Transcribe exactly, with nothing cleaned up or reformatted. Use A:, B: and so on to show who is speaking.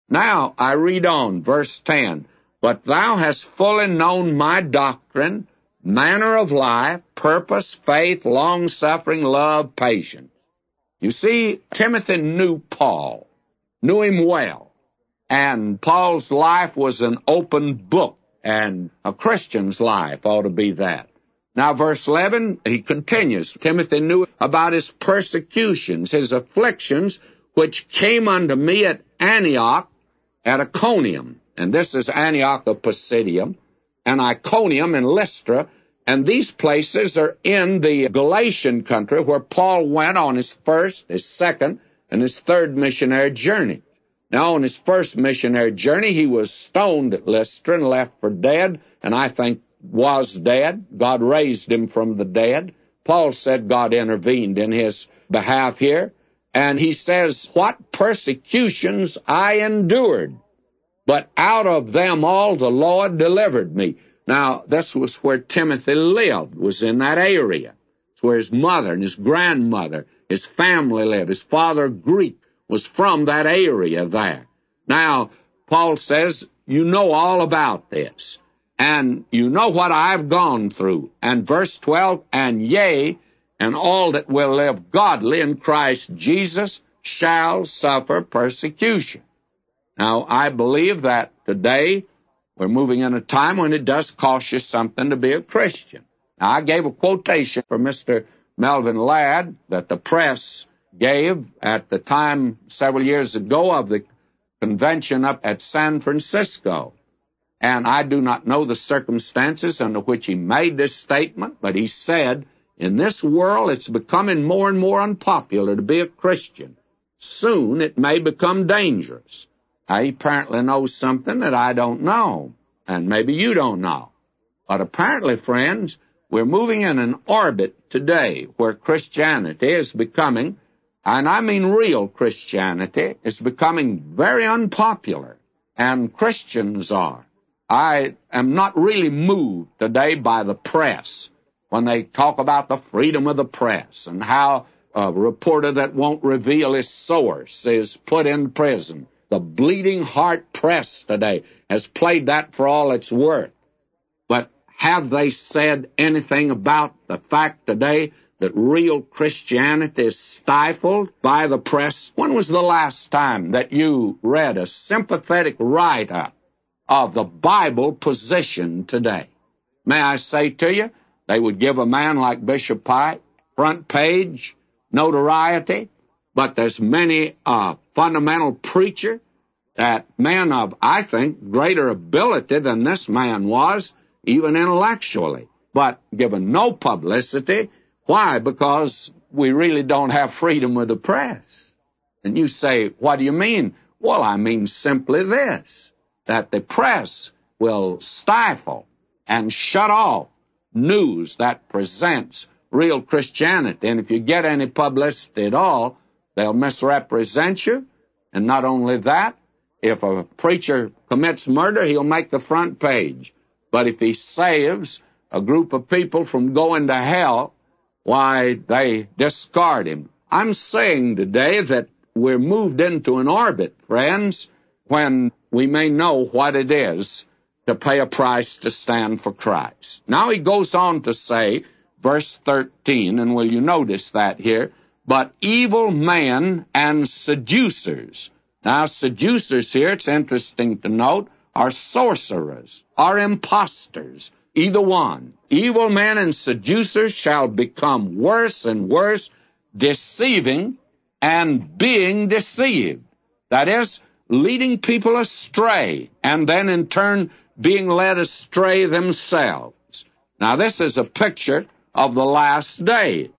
A: Now I read on, verse ten. But thou hast fully known my doctrine, manner of life, purpose, faith, long-suffering, love, patience. You see, Timothy knew Paul, knew him well, and Paul's life was an open book, and a Christian's life ought to be that. Now, verse eleven, he continues, Timothy knew about his persecutions, his afflictions, which came unto me at Antioch, at Iconium, and this is Antioch of Pisidium, and Iconium and Lystra, and these places are in the Galatian country where Paul went on his first, his second, and his third missionary journey. Now, on his first missionary journey, he was stoned at Lystra and left for dead, and I think was dead. God raised him from the dead. Paul said God intervened in his behalf here, and he says, what persecutions I endured, but out of them all the Lord delivered me. Now, this was where Timothy lived, was in that area. It's where his mother and his grandmother, his family lived. His father, Greek, was from that area there. Now, Paul says, you know all about this, and you know what I've gone through. And verse twelve, and yea, and all that will live godly in Christ Jesus shall suffer persecution. Now, I believe that today we're moving in a time when it does cost you something to be a Christian. Now, I gave a quotation from Mister Melvin Ladd that the press gave at the time several years ago of the convention up at San Francisco. And I do not know the circumstances under which he made this statement, but he said, in this world it's becoming more and more unpopular to be a Christian. Soon it may become dangerous. Now, he apparently knows something that I don't know, and maybe you don't know. But apparently, friends, we're moving in an orbit today where Christianity is becoming, and I mean real Christianity, is becoming very unpopular, and Christians are. I am not really moved today by the press when they talk about the freedom of the press and how a reporter that won't reveal his source is put in prison. The bleeding heart press today has played that for all it's worth. But have they said anything about the fact today that real Christianity is stifled by the press? When was the last time that you read a sympathetic write-up of the Bible position today? May I say to you, they would give a man like Bishop Pike front page notoriety, but there's many a fundamental preacher, that man of, I think, greater ability than this man was, even intellectually, but given no publicity. Why? Because we really don't have freedom of the press. And you say, what do you mean? Well, I mean simply this, that the press will stifle and shut off news that presents real Christianity. And if you get any publicity at all, they'll misrepresent you. And not only that, if a preacher commits murder, he'll make the front page. But if he saves a group of people from going to hell, why, they discard him. I'm saying today that we're moved into an orbit, friends, when we may know what it is to pay a price to stand for Christ. Now he goes on to say, verse thirteen, and will you notice that here, but evil men and seducers. Now, seducers here, it's interesting to note, are sorcerers, are impostors, either one. Evil men and seducers shall become worse and worse, deceiving and being deceived. That is, leading people astray, and then in turn being led astray themselves. Now, this is a picture of the last day.